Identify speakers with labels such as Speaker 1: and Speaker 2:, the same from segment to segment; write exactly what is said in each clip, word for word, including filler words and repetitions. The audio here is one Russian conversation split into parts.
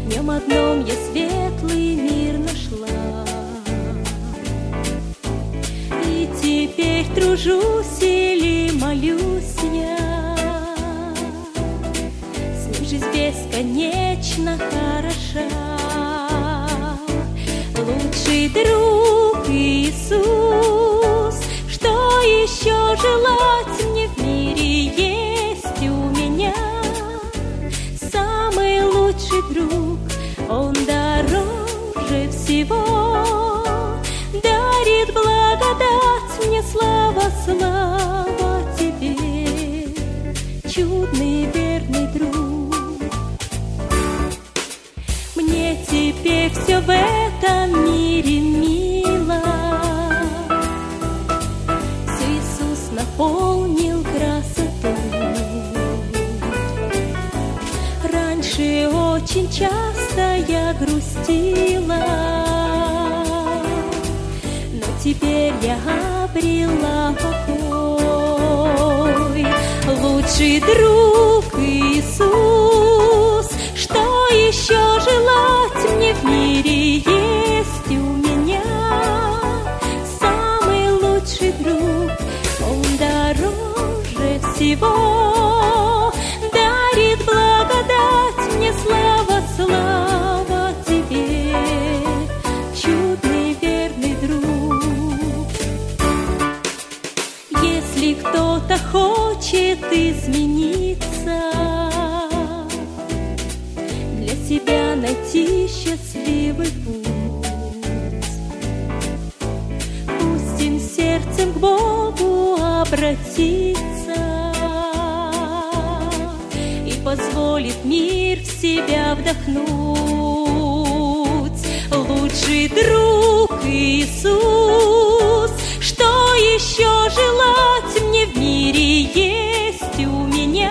Speaker 1: днем одном я светлый мир нашла. И теперь тружусь или молюсь я, с ним жизнь бесконечно хороша. Лучший друг Иисус, что еще желать мне в мире есть у меня? Самый лучший друг, он дороже всего, дарит благодать мне, слава, слава тебе, чудный верный друг. Мне теперь все в этом мире мило, все Иисус наполнил красоту. Раньше очень часто я грустила, но теперь я обрела покой. Лучший друг Иисус, что еще желать мне в мире есть у меня? Самый лучший друг, он дороже всего, дарит благодать мне, слава, слава тебе, чудный верный друг. Если кто-то хочет измениться, для себя найти счастливый путь, пусть им сердцем к Богу обратиться и позволит мир в себя вдохнуть. Лучший друг Иисус, что еще желать мне в мире есть у меня?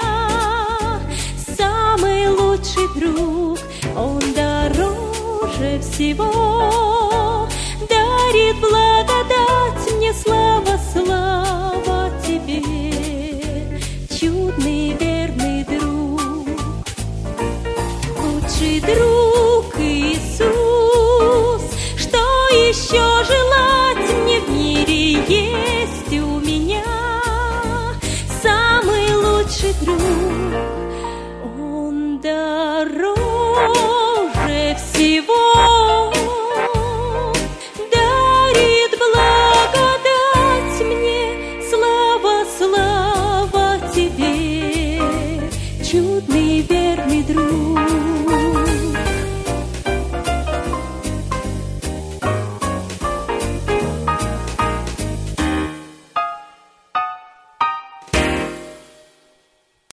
Speaker 1: Самый лучший друг, он дороже всего, дарит благодать мне, слава, слава тебе, чудный верный друг. Лучший друг Иисус, что еще желать мне в мире есть у меня? Самый лучший друг, он дороже всего, дарит благодать мне, слава, слава тебе, чудный верный друг.